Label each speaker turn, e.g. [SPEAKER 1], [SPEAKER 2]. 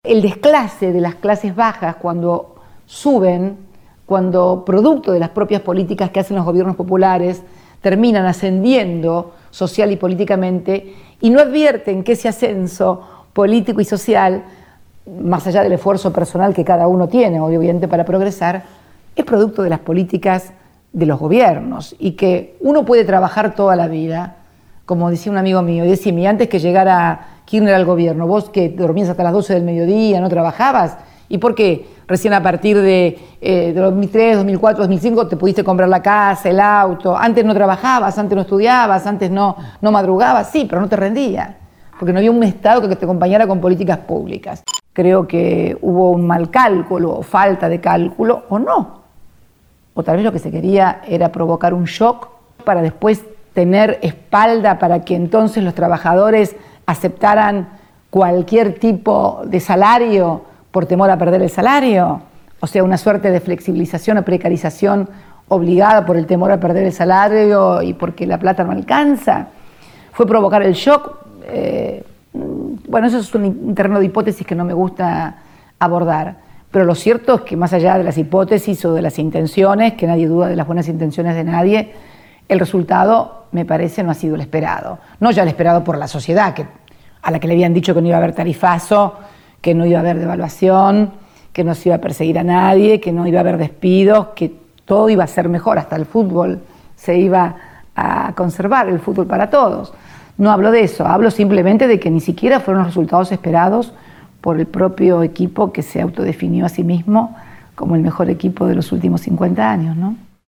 [SPEAKER 1] el desclase de las clases bajas cuando suben, cuando producto de las propias políticas que hacen los gobiernos populares terminan ascendiendo social y políticamente y no advierten que ese ascenso político y social, más allá del esfuerzo personal que cada uno tiene, obviamente, para progresar, es producto de las políticas de los gobiernos y que uno puede trabajar toda la vida, como decía un amigo mío, y decime, antes que llegara Kirchner al gobierno, vos que dormías hasta las 12 del mediodía, no trabajabas, ¿y por qué recién a partir de 2003, 2004, 2005 te pudiste comprar la casa, el auto? Antes no trabajabas, antes no estudiabas, antes no madrugabas, sí, pero no te rendía, porque no había un Estado que te acompañara con políticas públicas. Creo que hubo un mal cálculo o falta de cálculo o no. O tal vez lo que se quería era provocar un shock para después tener espalda para que entonces los trabajadores aceptaran cualquier tipo de salario por temor a perder el salario. O sea, una suerte de flexibilización o precarización obligada por el temor a perder el salario y porque la plata no alcanza. Fue provocar el shock. Bueno, eso es un terreno de hipótesis que no me gusta abordar. Pero lo cierto es que más allá de las hipótesis o de las intenciones, que nadie duda de las buenas intenciones de nadie, el resultado, me parece, no ha sido el esperado. No ya el esperado por la sociedad, a la que le habían dicho que no iba a haber tarifazo, que no iba a haber devaluación, que no se iba a perseguir a nadie, que no iba a haber despidos, que todo iba a ser mejor, hasta el fútbol se iba a conservar, el fútbol para todos. No hablo de eso, hablo simplemente de que ni siquiera fueron los resultados esperados por el propio equipo que se autodefinió a sí mismo como el mejor equipo de los últimos 50 años, ¿no?